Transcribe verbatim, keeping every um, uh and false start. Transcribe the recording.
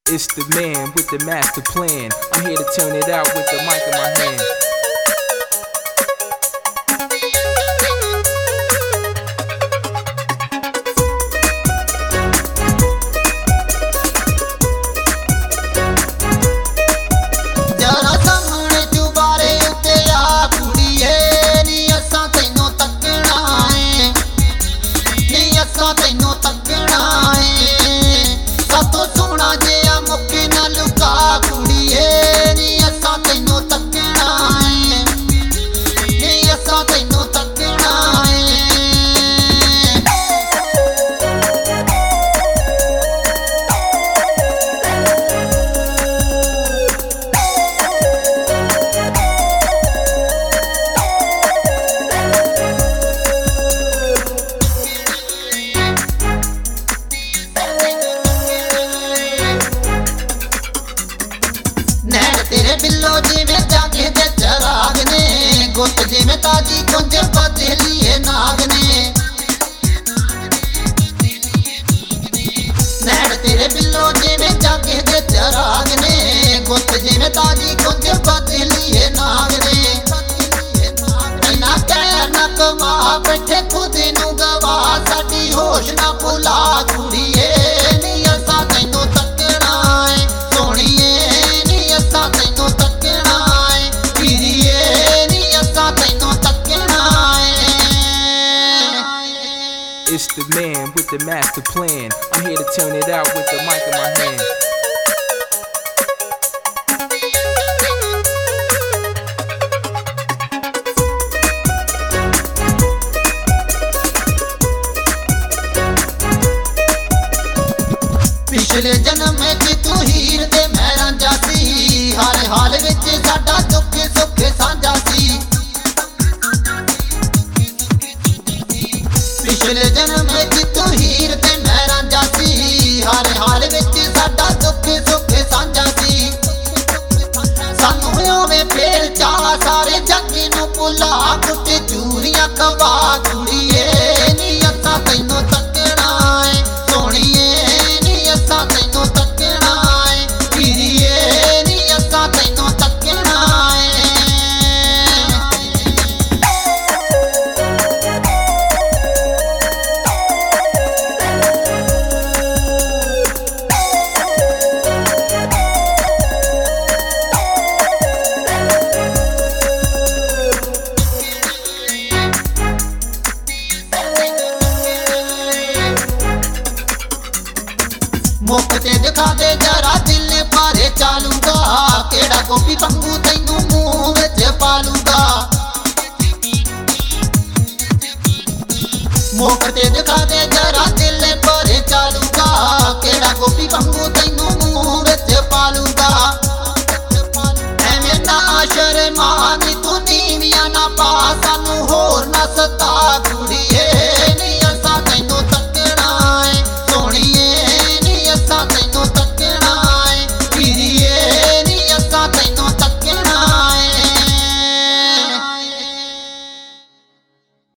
It's the man with the master plan. I'm here to turn it out with the mic in my hand. तेरे बिल्लो जी में जागे दे चराग ने गुत जी में ताजी कुंज बदलिए नाग ने नैन तेरे बिल्लो जी में जागे दे चराग ने गुत जी में ताजी कुंज बदलिए नाग ने ना कह ना कमा बैठे खुद नू गवा साडी होश ना भुला कुड़िए नी असा तैनू तकना है सोहणीए नी असा तैनू तकना है पीरीए नी असा तैनू तकना है। It's the man with the master plan. I'm here to turn it out with the mic in my hand. पिछले जन्म में तू हीर दे मैं रांझा सी हर हाल विच साडा दुख सुख साझा सी पिछले जन्म में तू हीर दे मैं रांझा सी हर हाल विच साडा दुख सुख साझा सी सानू ओवें फेर चा सारे जग नू भुला कुट चूरियां खवा कुड़िए नी असां तैनू तकना है सोहणीए असा तैनू तकना है पीरीए नी असा तैनू तकना है। मुफ्ते दिखा दे जरा दिल पारे चालूगा केड़ा गोभी पंगू तैनू मुंह विच पालूगा मुफ्ते दिखा दे जरा दिल पारे चालूगा केड़ा गोभी पंगू तैनू मुंह विच पालूगा।